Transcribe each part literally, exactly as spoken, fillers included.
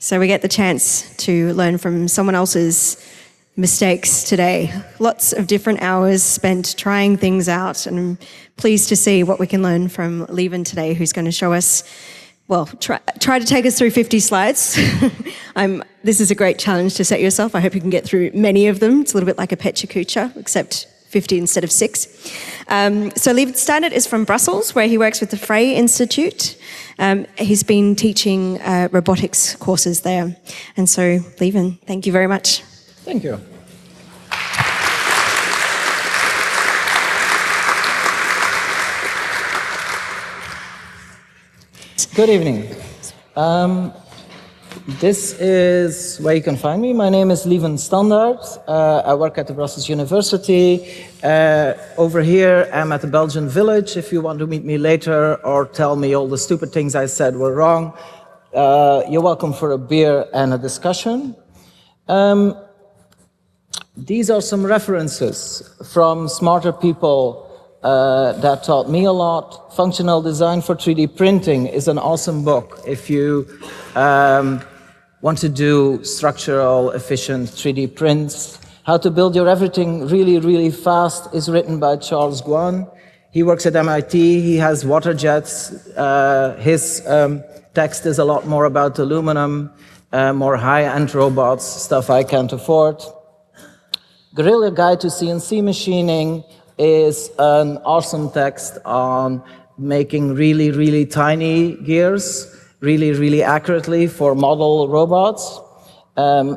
So we get the chance to learn from someone else's mistakes today. Lots of different hours spent trying things out, and I'm pleased to see what we can learn from Lieven today, who's going to show us, well, try, try to take us through fifty slides. I'm, this is a great challenge to set yourself. I hope you can get through many of them. It's a little bit like a Pecha Kucha, except fifty instead of six. Um, so Lieven Steinert is from Brussels, where he works with the Frey Institute. Um, he's been teaching uh, robotics courses there. And so, Lieven, thank you very much. Thank you. Good evening. Um, this is where you can find me. My name is Lieven Steinert. Uh, I work at the Brussels University. Uh, over here, I'm at the Belgian Village. If you want to meet me later or tell me all the stupid things I said were wrong, uh, you're welcome for a beer and a discussion. Um, These are some references from smarter people uh, that taught me a lot. Functional Design for three D Printing is an awesome book if you um, want to do structural, efficient three D prints. How to Build Your Everything Really, Really Fast is written by Charles Guan. He works at M I T, he has water jets. Uh, his um, text is a lot more about aluminum, uh, more high-end robots, stuff I can't afford. Guerrilla Guide to C N C Machining is an awesome text on making really, really tiny gears, really, really accurately for model robots. Um,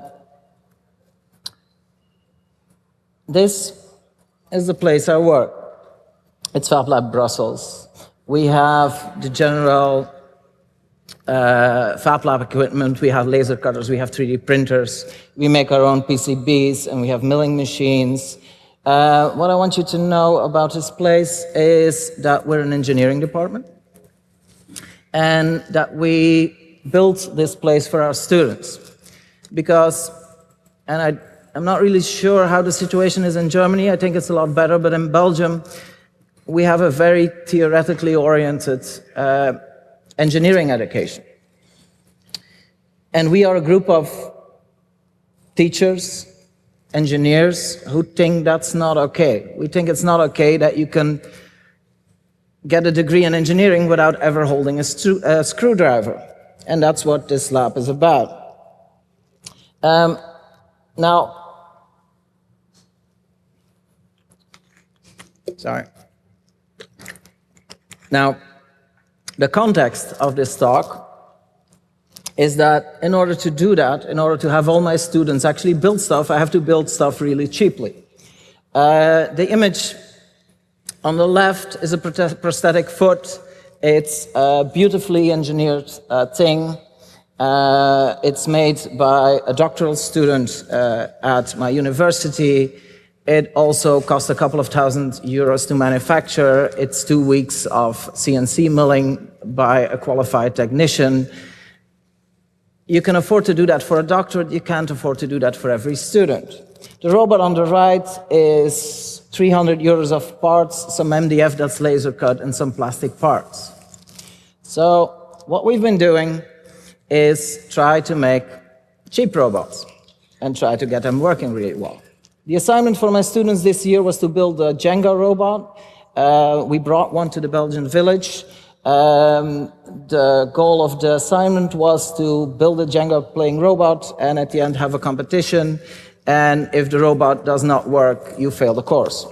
this is the place I work. It's FabLab Brussels. We have the general Uh, FabLab equipment, we have laser cutters, we have three D printers, we make our own P C Bs, and we have milling machines. Uh, what I want you to know about this place is that we're an engineering department, and that we built this place for our students. Because, and I, I'm not really sure how the situation is in Germany, I think it's a lot better, but in Belgium, we have a very theoretically oriented uh, engineering education. And we are a group of teachers, engineers, who think that's not okay. We think it's not okay that you can get a degree in engineering without ever holding a, a screwdriver. And that's what this lab is about. Um, now, sorry. Now, the context of this talk is that in order to do that, in order to have all my students actually build stuff, I have to build stuff really cheaply. Uh, the image on the left is a prosthetic foot. It's a beautifully engineered uh, thing. Uh, it's made by a doctoral student uh, at my university. It also cost a couple of thousand euros to manufacture. It's two weeks of C N C milling by a qualified technician. You can afford to do that for a doctorate, you can't afford to do that for every student. The robot on the right is three hundred euros of parts, some M D F that's laser cut, and some plastic parts. So what we've been doing is try to make cheap robots and try to get them working really well. The assignment for my students this year was to build a Jenga robot. Uh, we brought one to the Belgian Village. Um, the goal of the assignment was to build a Jenga playing robot and at the end have a competition. And if the robot does not work, you fail the course.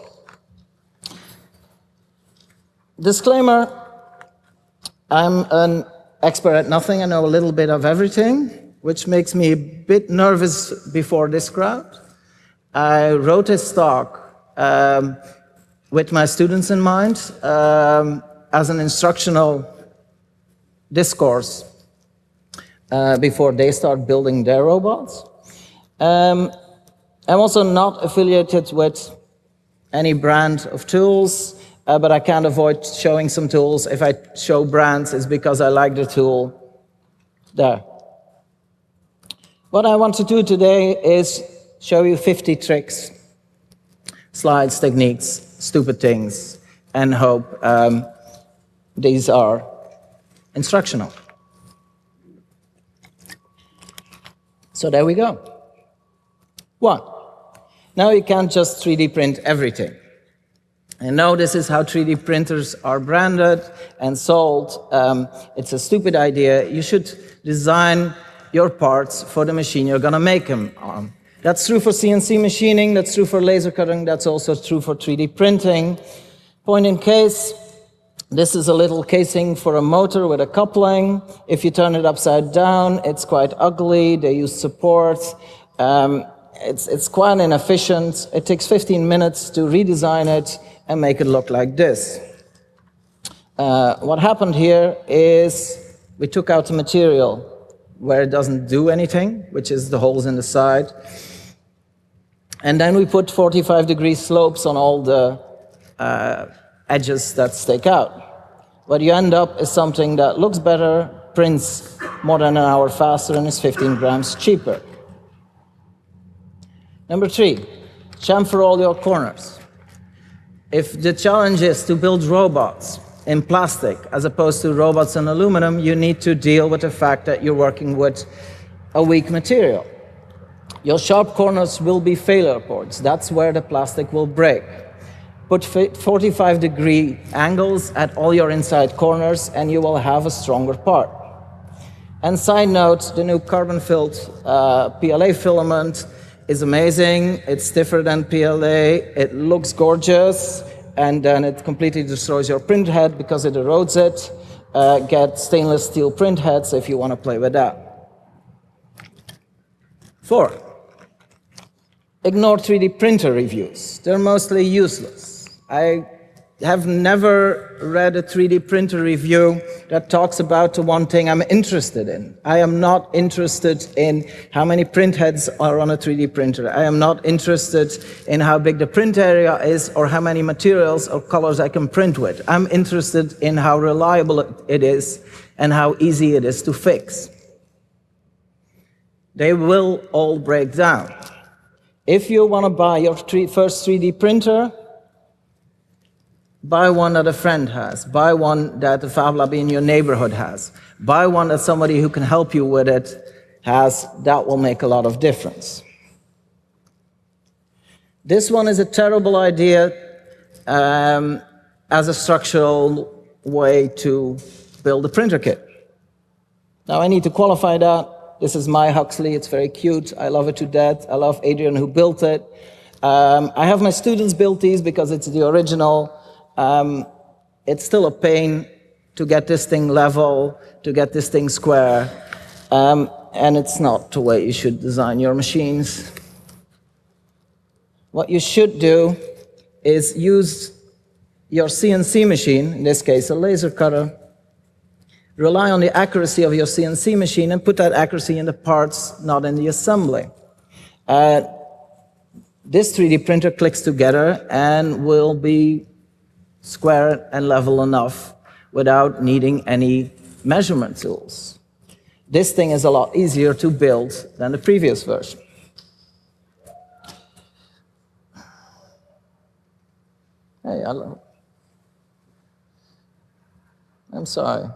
Disclaimer, I'm an expert at nothing. I know a little bit of everything, which makes me a bit nervous before this crowd. I wrote this talk um, with my students in mind um, as an instructional discourse uh, before they start building their robots. Um, I'm also not affiliated with any brand of tools, uh, but I can't avoid showing some tools. If I show brands, it's because I like the tool. There. What I want to do today is show you fifty tricks, slides, techniques, stupid things, and hope um, these are instructional. So there we go. One. Now you can't just three D print everything. And now this is how three D printers are branded and sold. Um, it's a stupid idea. You should design your parts for the machine you're going to make them on. That's true for C N C machining, that's true for laser cutting, that's also true for three D printing. Point in case, this is a little casing for a motor with a coupling. If you turn it upside down, it's quite ugly. They use supports. Um, it's, it's quite inefficient. It takes fifteen minutes to redesign it and make it look like this. Uh, what happened here is we took out the material where it doesn't do anything, which is the holes in the side. And then we put forty-five degree slopes on all the uh, edges that stick out. What you end up is something that looks better, prints more than an hour faster, and is fifteen grams cheaper. Number three, chamfer all your corners. If the challenge is to build robots in plastic as opposed to robots in aluminum, you need to deal with the fact that you're working with a weak material. Your sharp corners will be failure points. That's where the plastic will break. Put forty-five degree angles at all your inside corners and you will have a stronger part. And side note, the new carbon-filled uh, P L A filament is amazing. It's stiffer than P L A. It looks gorgeous. And then it completely destroys your print head because it erodes it. Uh, get stainless steel print heads if you want to play with that. Four, ignore three D printer reviews. They're mostly useless. I have never read a three D printer review that talks about the one thing I'm interested in. I am not interested in how many print heads are on a three D printer. I am not interested in how big the print area is or how many materials or colors I can print with. I'm interested in how reliable it is and how easy it is to fix. They will all break down. If you want to buy your three, first three D printer, buy one that a friend has. Buy one that the Fab Lab in your neighborhood has. Buy one that somebody who can help you with it has. That will make a lot of difference. This one is a terrible idea um, as a structural way to build a printer kit. Now I need to qualify that. This is my Huxley. It's very cute. I love it to death. I love Adrian who built it. Um, I have my students build these because it's the original. Um, it's still a pain to get this thing level, to get this thing square, um, and it's not the way you should design your machines. What you should do is use your C N C machine, in this case a laser cutter, rely on the accuracy of your C N C machine and put that accuracy in the parts, not in the assembly. Uh, this three D printer clicks together and will be square and level enough without needing any measurement tools. This thing is a lot easier to build than the previous version. Hey, hello. I'm sorry.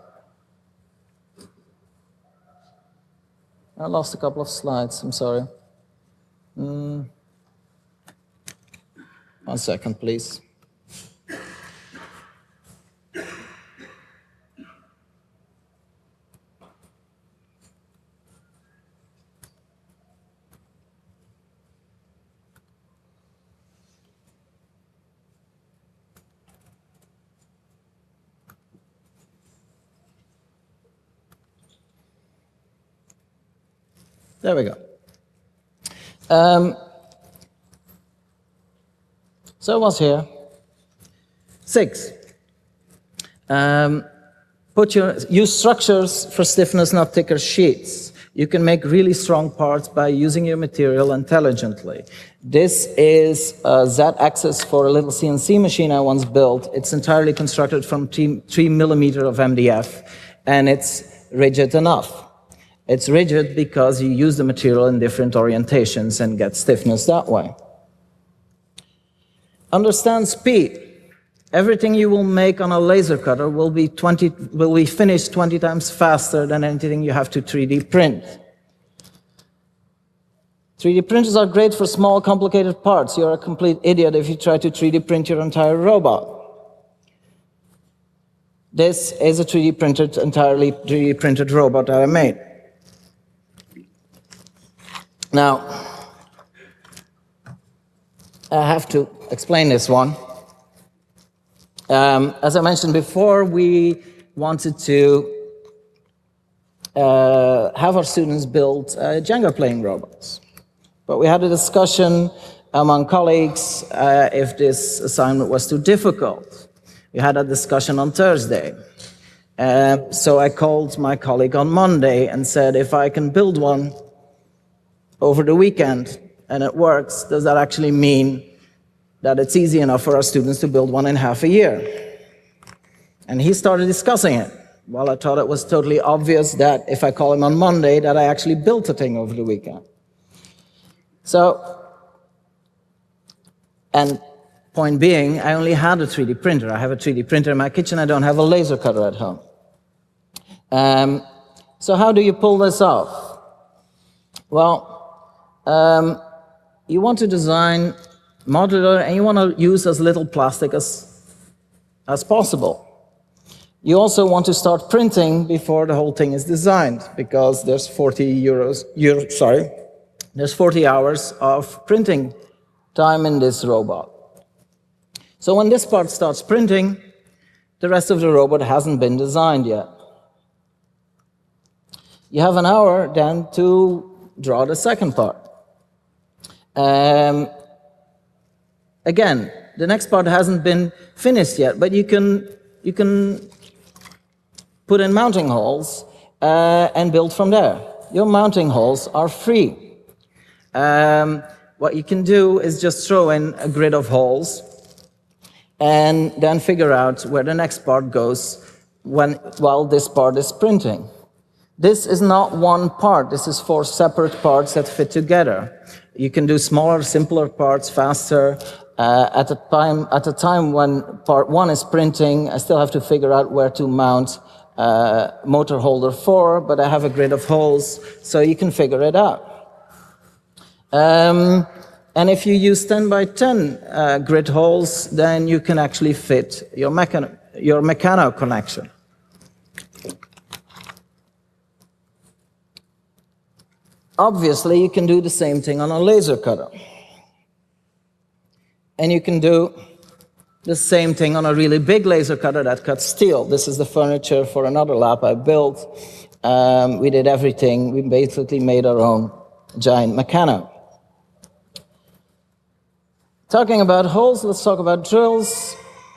I lost a couple of slides, I'm sorry. Mm. One second, please. There we go. Um, so I was here. Six. Um, put your, use structures for stiffness, not thicker sheets. You can make really strong parts by using your material intelligently. This is a Z-axis for a little C N C machine I once built. It's entirely constructed from three, three millimeter of M D F, and it's rigid enough. It's rigid because you use the material in different orientations and get stiffness that way. Understand speed. Everything you will make on a laser cutter will be, twenty, will be finished twenty times faster than anything you have to three D print. three D printers are great for small, complicated parts. You're a complete idiot if you try to three D print your entire robot. This is a three D printed, entirely three D printed robot that I made. Now, I have to explain this one. Um, as I mentioned before, we wanted to uh, have our students build uh, Jenga playing robots. But we had a discussion among colleagues uh, if this assignment was too difficult. We had a discussion on Thursday. Uh, so I called my colleague on Monday and said, if I can build one over the weekend and it works, does that actually mean that it's easy enough for our students to build one in half a year? And he started discussing it. Well, I thought it was totally obvious that if I call him on Monday, that I actually built a thing over the weekend. So, and point being, I only had a three D printer. I have a three D printer in my kitchen. I don't have a laser cutter at home. Um, so how do you pull this off? Well, um, you want to design modular, and you want to use as little plastic as, as possible. You also want to start printing before the whole thing is designed, because there's forty euros, Euro, sorry, there's forty hours of printing time in this robot. So when this part starts printing, the rest of the robot hasn't been designed yet. You have an hour then to draw the second part. Um, again, the next part hasn't been finished yet, but you can, you can put in mounting holes uh, and build from there. Your mounting holes are free. Um, what you can do is just throw in a grid of holes and then figure out where the next part goes when, while this part is printing. This is not one part. This is four separate parts that fit together. You can do smaller, simpler parts faster. Uh, at, the time, at the time when part one is printing, I still have to figure out where to mount uh, motor holder four, but I have a grid of holes, so you can figure it out. Um, and if you use ten by ten uh, grid holes, then you can actually fit your, mechan your Meccano connection. Obviously, you can do the same thing on a laser cutter. And you can do the same thing on a really big laser cutter that cuts steel. This is the furniture for another lab I built. Um, we did everything. We basically made our own giant Meccano. Talking about holes, let's talk about drills.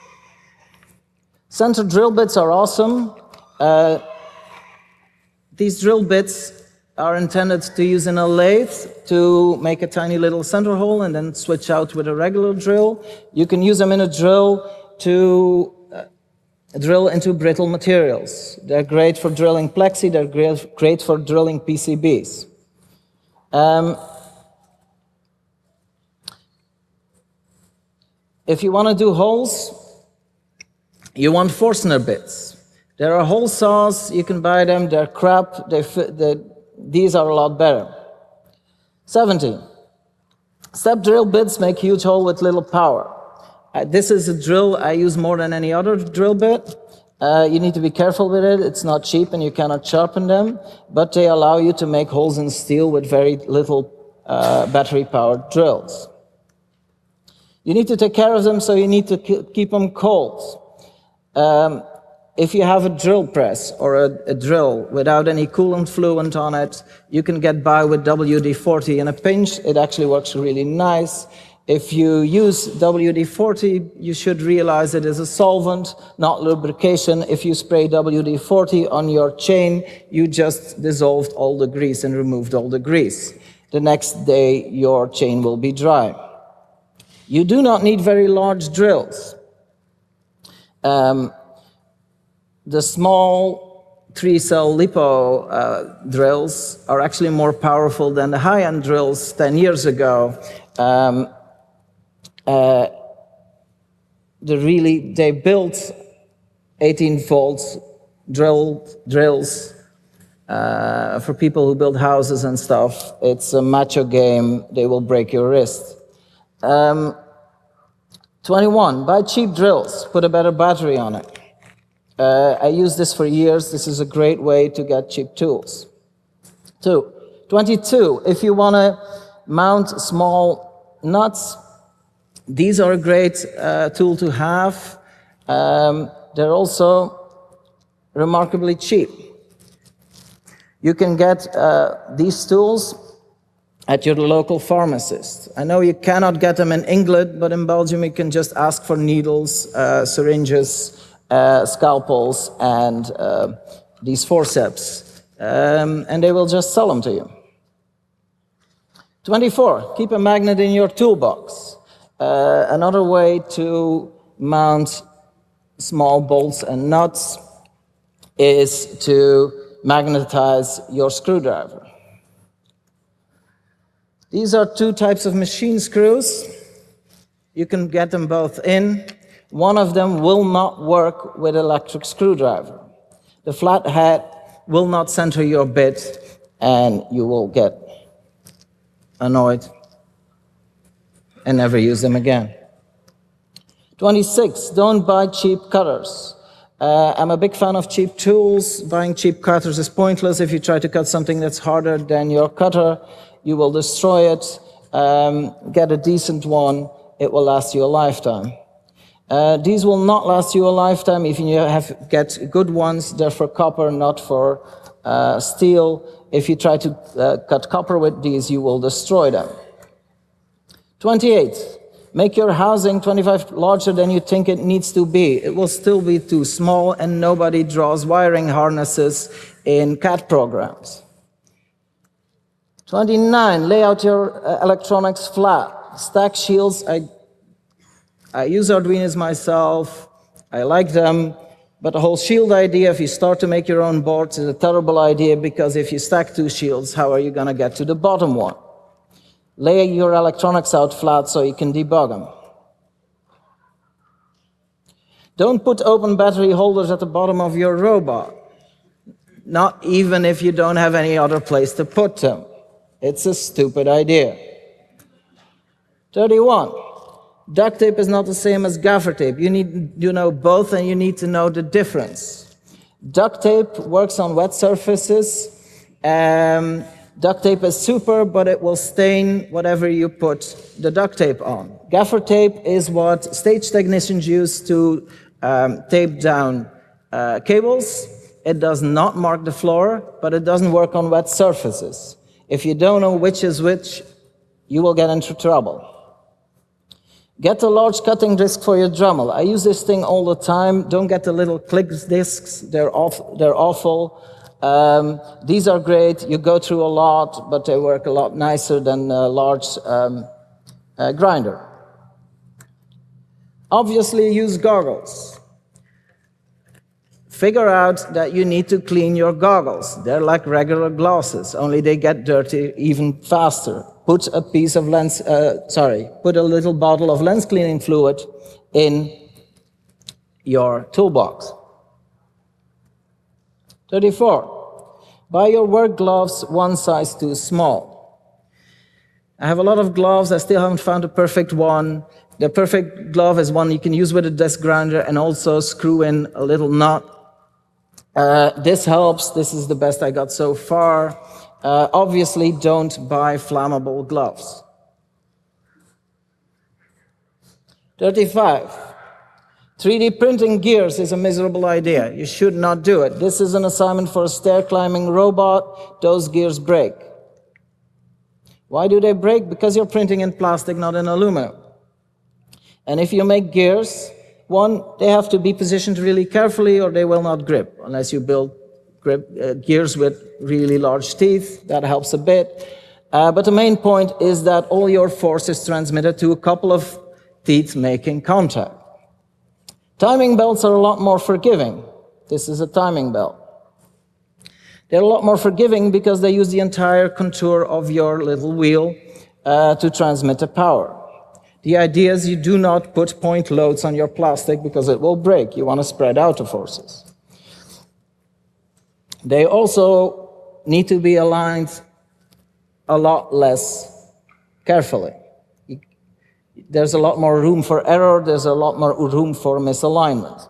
Center drill bits are awesome. Uh, these drill bits are intended to use in a lathe to make a tiny little center hole and then switch out with a regular drill. You can use them in a drill to uh, drill into brittle materials. They're great for drilling plexi, they're great, great for drilling P C Bs. Um, if you want to do holes, you want Forstner bits. There are hole saws, you can buy them, they're crap, they fit, they, these are a lot better. seventeen. Step drill bits make huge hole with little power. Uh, this is a drill I use more than any other drill bit. Uh, you need to be careful with it. It's not cheap and you cannot sharpen them, but they allow you to make holes in steel with very little uh, battery-powered drills. You need to take care of them, so you need to keep them cold. Um, If you have a drill press or a, a drill without any coolant fluid on it, you can get by with W D forty in a pinch. It actually works really nice. If you use W D forty, you should realize it is a solvent, not lubrication. If you spray W D forty on your chain, you just dissolved all the grease and removed all the grease. The next day, your chain will be dry. You do not need very large drills. Um, The small three-cell LiPo uh, drills are actually more powerful than the high-end drills ten years ago. Um, uh, the really, they built eighteen volt drill, drills Uh, for people who build houses and stuff, it's a macho game. They will break your wrist. Um, twenty-one, buy cheap drills. Put a better battery on it. Uh, I used this for years. This is a great way to get cheap tools. Two, twenty-two, if you want to mount small nuts, these are a great uh, tool to have. Um, they're also remarkably cheap. You can get uh, these tools at your local pharmacist. I know you cannot get them in England, but in Belgium you can just ask for needles, uh, syringes, uh, scalpels, and uh, these forceps, um, and they will just sell them to you. twenty-four, keep a magnet in your toolbox. Uh, another way to mount small bolts and nuts is to magnetize your screwdriver. These are two types of machine screws. You can get them both in. One of them will not work with electric screwdriver. The flat head will not center your bit, and you will get annoyed and never use them again. twenty-six, don't buy cheap cutters. Uh, I'm a big fan of cheap tools. Buying cheap cutters is pointless. If you try to cut something that's harder than your cutter, you will destroy it. Um, get a decent one. It will last you a lifetime. Uh, these will not last you a lifetime. If you have get good ones, they're for copper, not for uh, steel. If you try to uh, cut copper with these, you will destroy them. twenty-eight, make your housing twenty-five larger than you think it needs to be. It will still be too small, and nobody draws wiring harnesses in C A D programs. twenty-nine, lay out your uh, electronics flat. Stack shields, I, I use Arduinos myself. I like them. But the whole shield idea, if you start to make your own boards, is a terrible idea, because if you stack two shields, how are you going to get to the bottom one? Lay your electronics out flat so you can debug them. Don't put open battery holders at the bottom of your robot. Not even if you don't have any other place to put them. It's a stupid idea. thirty-one. Duct tape is not the same as gaffer tape. You need you know both, and you need to know the difference. Duct tape works on wet surfaces. Um, duct tape is super, but it will stain whatever you put the duct tape on. Gaffer tape is what stage technicians use to um, tape down uh, cables. It does not mark the floor, but it doesn't work on wet surfaces. If you don't know which is which, you will get into trouble. Get a large cutting disc for your Dremel. I use this thing all the time. Don't get the little click discs. They're, off, they're awful. Um, these are great. You go through a lot, but they work a lot nicer than a large um, uh, grinder. Obviously, use goggles. Figure out that you need to clean your goggles. They're like regular glasses, only they get dirty even faster. Put a piece of lens, uh, sorry, put a little bottle of lens cleaning fluid in your toolbox. thirty-four, buy your work gloves one size too small. I have a lot of gloves. I still haven't found a perfect one. The perfect glove is one you can use with a disc grinder and also screw in a little nut. Uh, this helps. This is the best I got so far. Uh, obviously, don't buy flammable gloves. thirty-five. three D printing gears is a miserable idea. You should not do it. This is an assignment for a stair-climbing robot. Those gears break. Why do they break? Because you're printing in plastic, not in aluminum. And if you make gears, one, they have to be positioned really carefully or they will not grip, unless you build grip, uh, gears with really large teeth. That helps a bit. Uh, but the main point is that all your force is transmitted to a couple of teeth making contact. Timing belts are a lot more forgiving. This is a timing belt. They're a lot more forgiving because they use the entire contour of your little wheel uh, to transmit the power. The idea is you do not put point loads on your plastic because it will break. You want to spread out the forces. They also need to be aligned a lot less carefully. There's a lot more room for error, there's a lot more room for misalignment.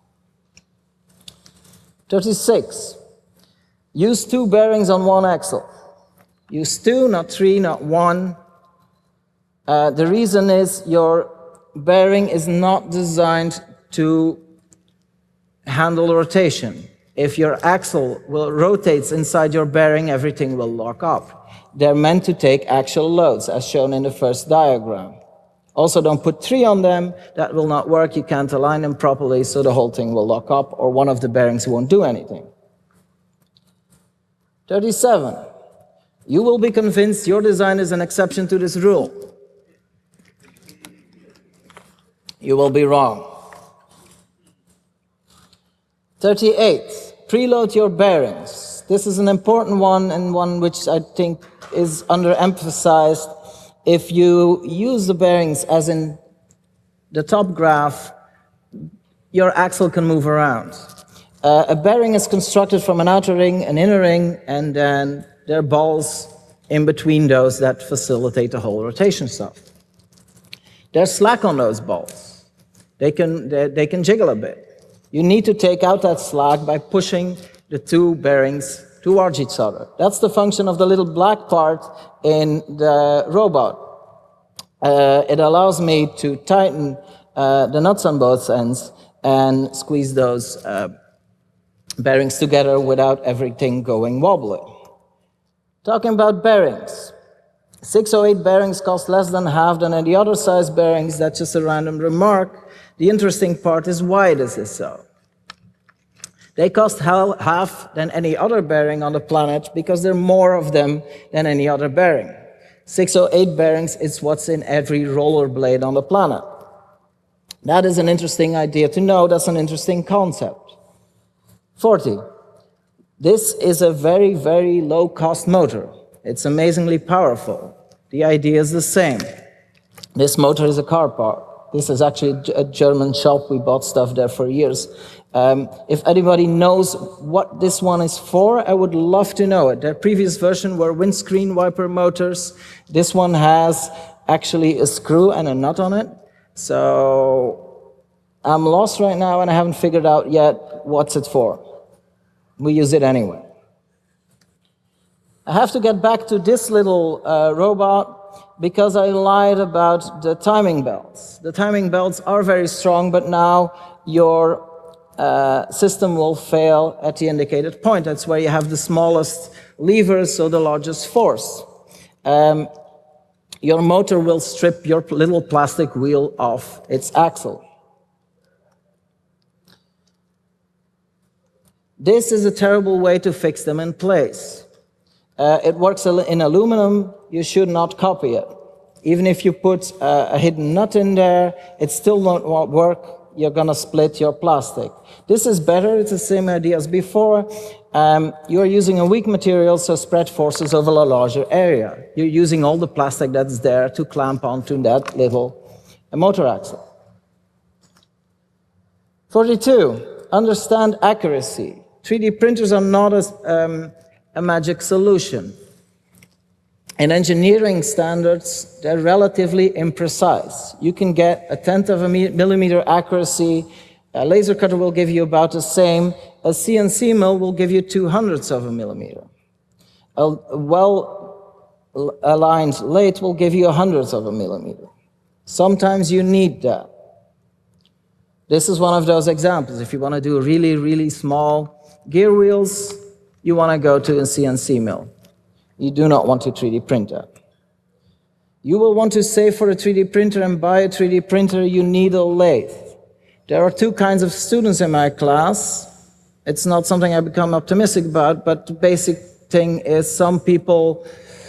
thirty-six. Use two bearings on one axle. Use two, not three, not one. Uh, the reason is your bearing is not designed to handle rotation. If your axle will rotates inside your bearing, everything will lock up. They're meant to take actual loads, as shown in the first diagram. Also, don't put three on them. That will not work. You can't align them properly, so the whole thing will lock up, or one of the bearings won't do anything. thirty-seven. You will be convinced your design is an exception to this rule. You will be wrong. thirty-eight. Preload your bearings. This is an important one, and one which I think is underemphasized. If you use the bearings as in the top graph, your axle can move around. Uh, a bearing is constructed from an outer ring, an inner ring, and then there are balls in between those that facilitate the whole rotation stuff. There's slack on those balls. They can, they, they can jiggle a bit. You need to take out that slack by pushing the two bearings towards each other. That's the function of the little black part in the robot. Uh, it allows me to tighten uh, the nuts on both ends and squeeze those uh, bearings together without everything going wobbly. Talking about bearings. six oh eight bearings cost less than half than any other size bearings. That's just a random remark. The interesting part is why this is so. They cost half than any other bearing on the planet because there are more of them than any other bearing. six oh eight bearings is what's in every roller blade on the planet. That is an interesting idea to know. That's an interesting concept. forty. This is a very, very low-cost motor. It's amazingly powerful. The idea is the same. This motor is a car part. This is actually a German shop. We bought stuff there for years. Um, if anybody knows what this one is for, I would love to know it. Their previous version were windscreen wiper motors. This one has actually a screw and a nut on it. So I'm lost right now and I haven't figured out yet what's it for. We use it anyway. I have to get back to this little uh, robot because I lied about the timing belts. The timing belts are very strong, but now your uh, system will fail at the indicated point. That's where you have the smallest levers, so the largest force. Um, your motor will strip your little plastic wheel off its axle. This is a terrible way to fix them in place. Uh, it works in aluminum, you should not copy it. Even if you put uh, a hidden nut in there, it still won't work, you're gonna split your plastic. This is better, it's the same idea as before. Um, you're using a weak material, so spread forces over a larger area. You're using all the plastic that's there to clamp onto that little motor axle. forty-two, understand accuracy. three D printers are not a, um, a magic solution. In engineering standards, they're relatively imprecise. You can get a tenth of a millimeter accuracy. A laser cutter will give you about the same. A C N C mill will give you two hundredths of a millimeter. A well-aligned lathe will give you a hundredth of a millimeter. Sometimes you need that. This is one of those examples. If you want to do really, really small gear wheels, you want to go to a C N C mill. You do not want to three D print that. You will want to save for a three D printer and buy a three D printer, you need a lathe. There are two kinds of students in my class. It's not something I become optimistic about, but the basic thing is some people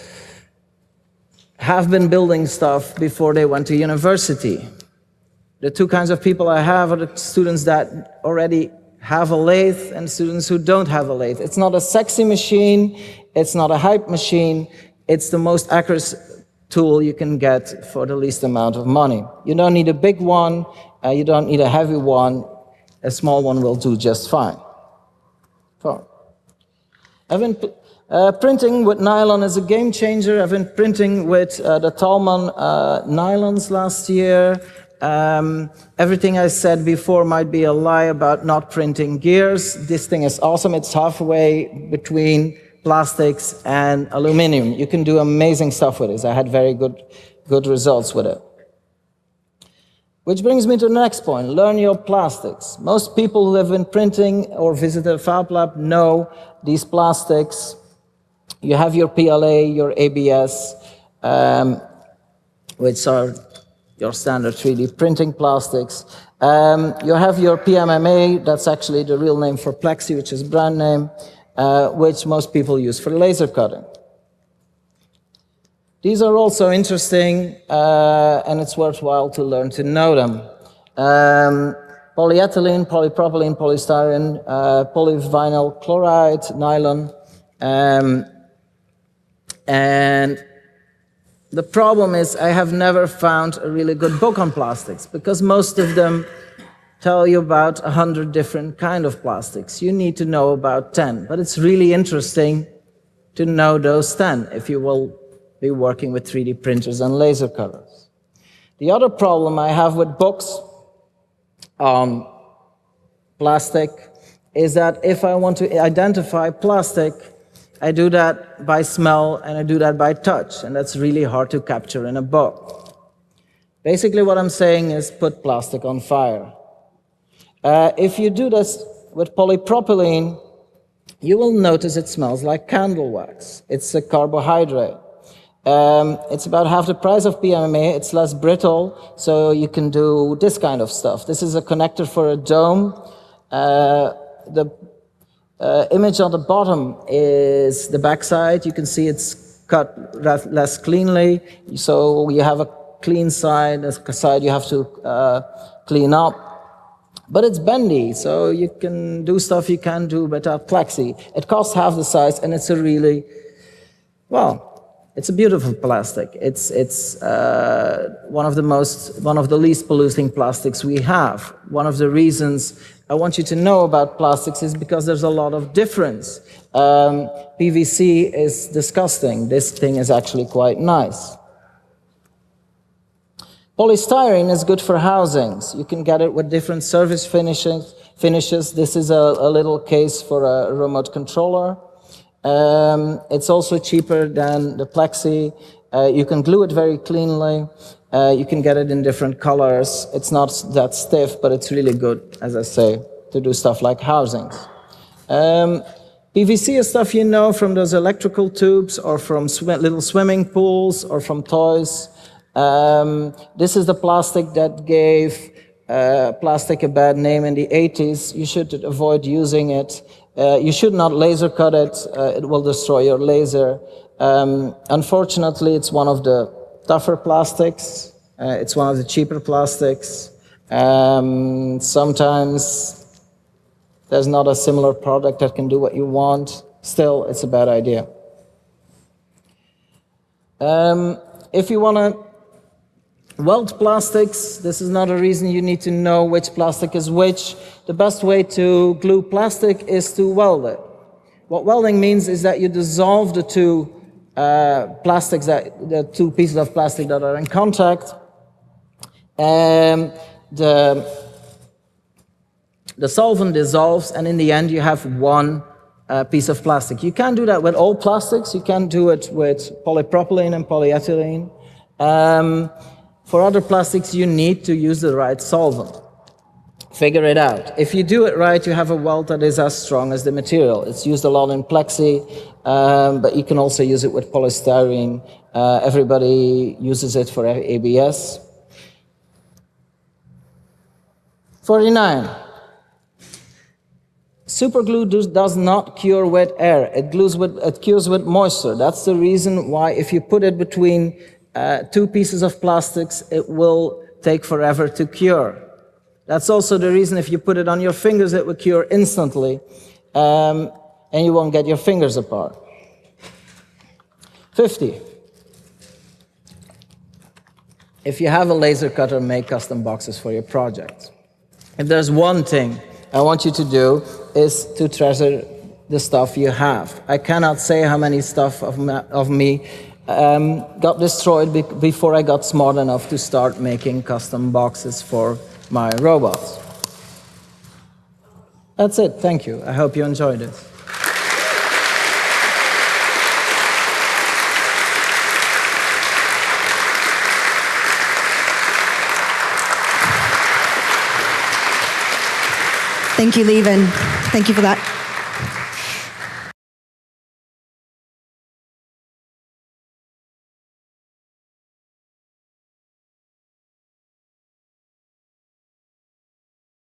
have been building stuff before they went to university. The two kinds of people I have are the students that already have a lathe and students who don't have a lathe. It's not a sexy machine, it's not a hype machine, it's the most accurate tool you can get for the least amount of money. You don't need a big one, uh, you don't need a heavy one, a small one will do just fine. So, I've been Uh, printing with nylon is a game changer. I've been printing with uh, the Talman uh, nylons last year. Um, everything I said before might be a lie about not printing gears. This thing is awesome. It's halfway between plastics and aluminum. You can do amazing stuff with this. I had very good, good results with it. Which brings me to the next point, learn your plastics. Most people who have been printing or visited a Fab Lab know these plastics. You have your P L A, your A B S, um, which are your standard three D printing plastics. Um, you have your P M M A, that's actually the real name for Plexi, which is brand name, uh, which most people use for laser cutting. These are also interesting, uh, and it's worthwhile to learn to know them. Um, polyethylene, polypropylene, polystyrene, uh, polyvinyl chloride, nylon. Um, and the problem is I have never found a really good book on plastics because most of them tell you about a hundred different kind of plastics. You need to know about ten, but it's really interesting to know those ten if you will be working with three D printers and laser cutters. The other problem I have with books on plastic is that if I want to identify plastic, I do that by smell and I do that by touch, and that's really hard to capture in a book. Basically what I'm saying is put plastic on fire. Uh, if you do this with polypropylene, you will notice it smells like candle wax. It's a carbohydrate. Um, it's about half the price of P M M A, it's less brittle, so you can do this kind of stuff. This is a connector for a dome. Uh, the uh, image on the bottom is the backside. You can see it's cut less cleanly, so you have a clean side, a side you have to uh, clean up. But it's bendy, so you can do stuff you can't do without Plexi. It costs half the size, and it's a really, well, it's a beautiful plastic. It's, it's uh, one of the most, one of the least polluting plastics we have. One of the reasons I want you to know about plastics is because there's a lot of difference. Um, P V C is disgusting. This thing is actually quite nice. Polystyrene is good for housings. You can get it with different surface finishes. finishes. This is a, a little case for a remote controller. Um, it's also cheaper than the Plexi. Uh, you can glue it very cleanly. Uh, you can get it in different colors. It's not that stiff, but it's really good, as I say, to do stuff like housings. Um, P V C is stuff you know from those electrical tubes or from sw little swimming pools or from toys. Um, this is the plastic that gave uh, plastic a bad name in the eighties. You should avoid using it. Uh, you should not laser cut it. Uh, it will destroy your laser. Um, unfortunately, it's one of the tougher plastics. Uh, it's one of the cheaper plastics. Um, sometimes there's not a similar product that can do what you want. Still, it's a bad idea. Um, if you want to weld plastics, this is not a reason you need to know which plastic is which. The best way to glue plastic is to weld it. What welding means is that you dissolve the two uh, plastics, that, the two pieces of plastic that are in contact. And the, the solvent dissolves, and in the end you have one uh, piece of plastic. You can't do that with all plastics. You can't do it with polypropylene and polyethylene. Um, For other plastics, you need to use the right solvent. Figure it out. If you do it right, you have a weld that is as strong as the material. It's used a lot in Plexi, um, but you can also use it with polystyrene. Uh, everybody uses it for A B S. forty-nine. Superglue does not cure with air. It glues with, it cures with moisture. That's the reason why if you put it between Uh, two pieces of plastics, it will take forever to cure. That's also the reason if you put it on your fingers, it will cure instantly, um, and you won't get your fingers apart. fifty. If you have a laser cutter, make custom boxes for your project. If there's one thing I want you to do is to treasure the stuff you have. I cannot say how many stuff of, ma of me um, got destroyed be before I got smart enough to start making custom boxes for my robots. That's it, thank you. I hope you enjoyed it. Thank you, Lieven. Thank you for that.